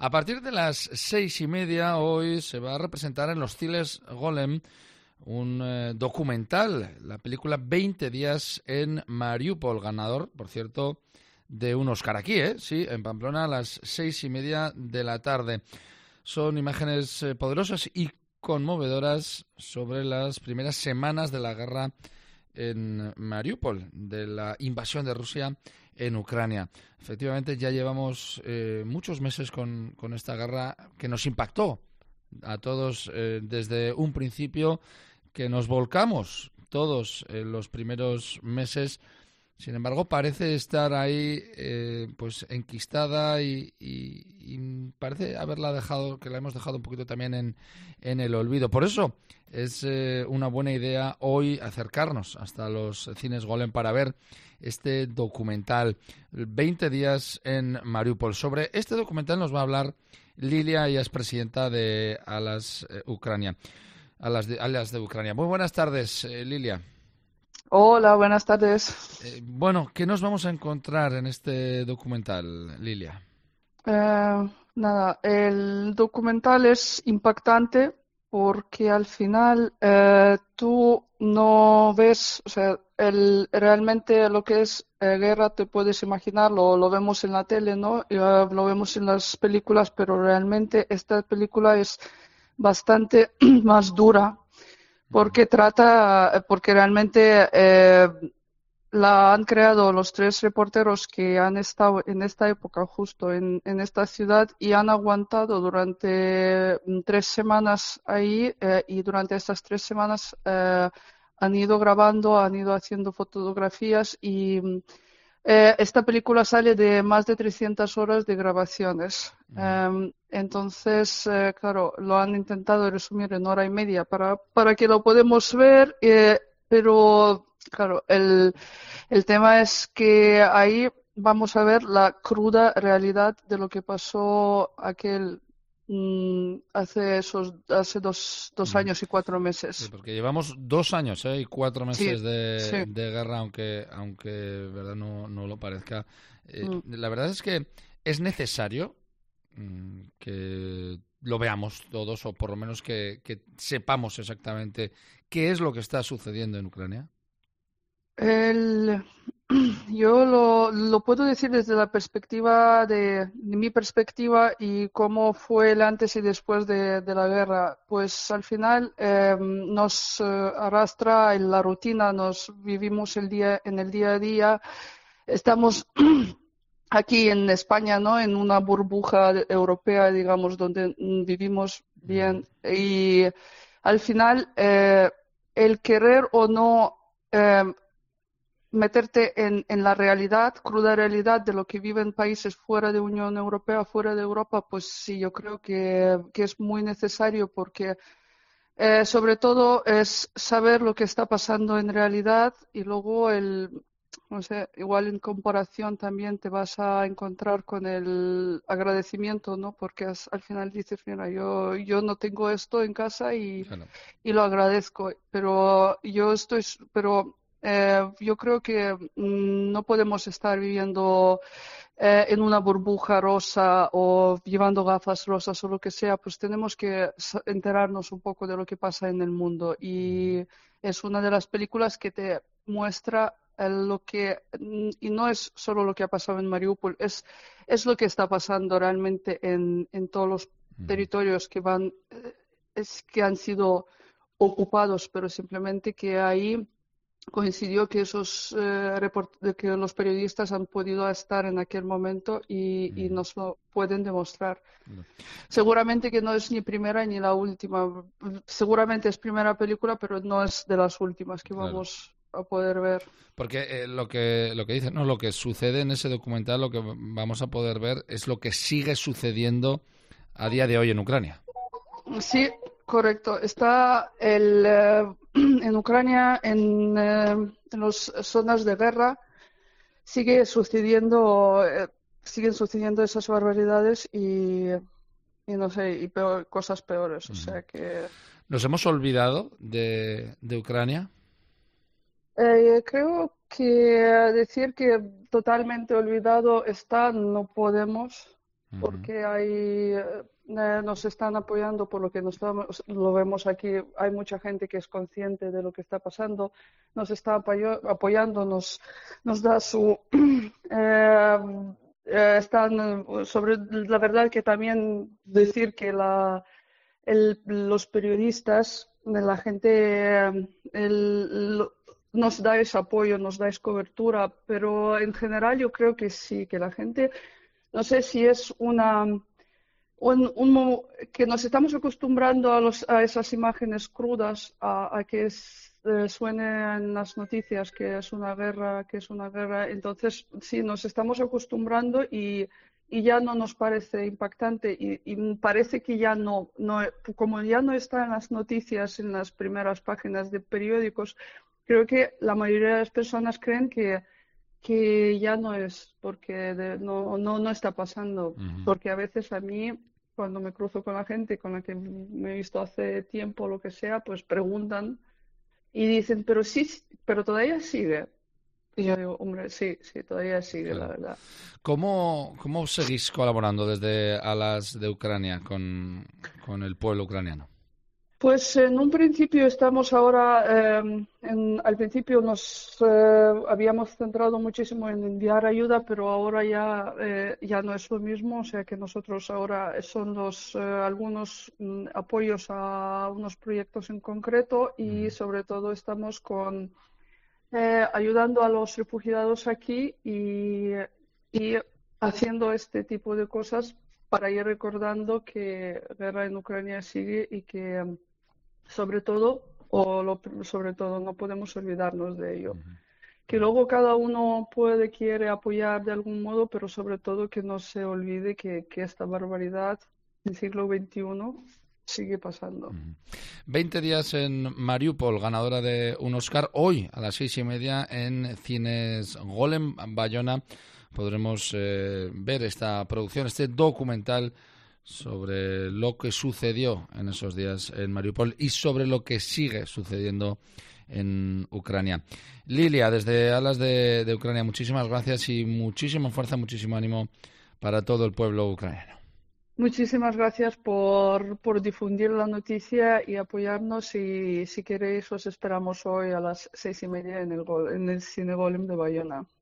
A partir de las 6:30 hoy se va a representar en los cines Golem un documental, la película 20 días en Mariupol, ganador, por cierto, de un Oscar aquí, sí, en Pamplona a las 6:30 de la tarde. Son imágenes poderosas y conmovedoras sobre las primeras semanas de la guerra en Mariupol, de la invasión de Rusia en Ucrania. Efectivamente, ya llevamos muchos meses con esta guerra que nos impactó a todos desde un principio, que nos volcamos todos en los primeros meses. Sin embargo, parece estar ahí pues enquistada y parece haberla dejado, que la hemos dejado un poquito también en el olvido. Por eso es una buena idea hoy acercarnos hasta los cines Golem para ver este documental, 20 días en Mariupol. Sobre este documental nos va a hablar Lilia, ella es presidenta de Alas Ucrania. Alas de Ucrania. Muy buenas tardes, Lilia. Hola, buenas tardes. Bueno, ¿qué nos vamos a encontrar en este documental, Lilia? Nada, el documental es impactante porque al final tú no ves, o sea, realmente lo que es guerra te puedes imaginar, lo vemos en la tele, ¿no? Lo vemos en las películas, pero realmente esta película es bastante más dura porque realmente la han creado los tres reporteros que han estado en esta época justo en esta ciudad y han aguantado durante 3 semanas ahí y durante estas 3 semanas han ido grabando, han ido haciendo fotografías y esta película sale de más de 300 horas de grabaciones. Entonces, claro, lo han intentado resumir en hora y media para que lo podamos ver, pero claro, el tema es que ahí vamos a ver la cruda realidad de lo que pasó hace dos años y 4 meses. Sí, porque llevamos 2 años y 4 meses Sí, de sí. guerra, aunque verdad no lo parezca. La verdad es que es necesario que lo veamos todos, o por lo menos que sepamos exactamente qué es lo que está sucediendo en Ucrania. Yo lo puedo decir desde la perspectiva de mi perspectiva y cómo fue el antes y después de la guerra. Pues al final nos arrastra en la rutina, nos vivimos en el día a día. Estamos aquí en España, ¿no? En una burbuja europea, digamos, donde vivimos bien. Y al final el querer o no meterte en la realidad, cruda realidad de lo que viven países fuera de Unión Europea, fuera de Europa, pues sí, yo creo que es muy necesario porque sobre todo es saber lo que está pasando en realidad y luego no sé, igual en comparación también te vas a encontrar con el agradecimiento, ¿no? Porque al final dices, mira, yo no tengo esto en casa Claro. y lo agradezco, pero yo creo que no podemos estar viviendo en una burbuja rosa o llevando gafas rosas o lo que sea, pues tenemos que enterarnos un poco de lo que pasa en el mundo. Y es una de las películas que te muestra y no es solo lo que ha pasado en Mariupol, es lo que está pasando realmente en todos los territorios que han sido ocupados, pero simplemente que ahí coincidió que que los periodistas han podido estar en aquel momento y nos lo pueden demostrar. Seguramente que no es ni primera ni la última. Seguramente es primera película, pero no es de las últimas que Claro. vamos a poder ver. Porque lo que dice, no, lo que sucede en ese documental, lo que vamos a poder ver es lo que sigue sucediendo a día de hoy en Ucrania. Sí, correcto. Está en Ucrania, en las zonas de guerra, siguen sucediendo esas barbaridades y no sé, cosas peores. O sea que ¿Nos hemos olvidado de Ucrania? creo que decir que totalmente olvidado está, no podemos. Ujú. porque nos están apoyando por lo que lo vemos aquí. Hay mucha gente que es consciente de lo que está pasando, nos está apoyando, nos da su... eh, están sobre la verdad que también decir que los periodistas, la gente, nos dais apoyo, nos dais cobertura, pero en general yo creo que sí, que la gente, no sé si es que nos estamos acostumbrando a esas imágenes crudas, a que suene en las noticias que es una guerra, que es una guerra. Entonces, sí, nos estamos acostumbrando y ya no nos parece impactante y parece que ya como ya no está en las noticias, en las primeras páginas de periódicos, creo que la mayoría de las personas creen que ya no es, porque no está pasando. Ujú. Porque a veces a mí, cuando me cruzo con la gente con la que me he visto hace tiempo o lo que sea, pues preguntan y dicen, pero sí, pero todavía sigue. Y yo digo, hombre, sí, sí, todavía sigue, la Claro. verdad. ¿Cómo seguís colaborando desde Alas de Ucrania con el pueblo ucraniano? Pues en un principio estamos ahora, al principio nos habíamos centrado muchísimo en enviar ayuda, pero ahora ya no es lo mismo, o sea que nosotros ahora son algunos apoyos a unos proyectos en concreto y Ujú. sobre todo estamos ayudando a los refugiados aquí y haciendo este tipo de cosas para ir recordando que la guerra en Ucrania sigue y que sobre todo, sobre todo, no podemos olvidarnos de ello. Ujú. Que luego cada uno quiere apoyar de algún modo, pero sobre todo que no se olvide que esta barbaridad del siglo XXI sigue pasando. Ujú. 20 días en Mariupol, ganadora de un Oscar. Hoy a las 6:30 en Cines Golem, Bayona, podremos ver esta producción, este documental sobre lo que sucedió en esos días en Mariupol y sobre lo que sigue sucediendo en Ucrania. Lilia, desde Alas de Ucrania, muchísimas gracias y muchísima fuerza, muchísimo ánimo para todo el pueblo ucraniano. Muchísimas gracias por difundir la noticia y apoyarnos y si queréis os esperamos hoy a las 6:30 en el Cine Golem de Bayona.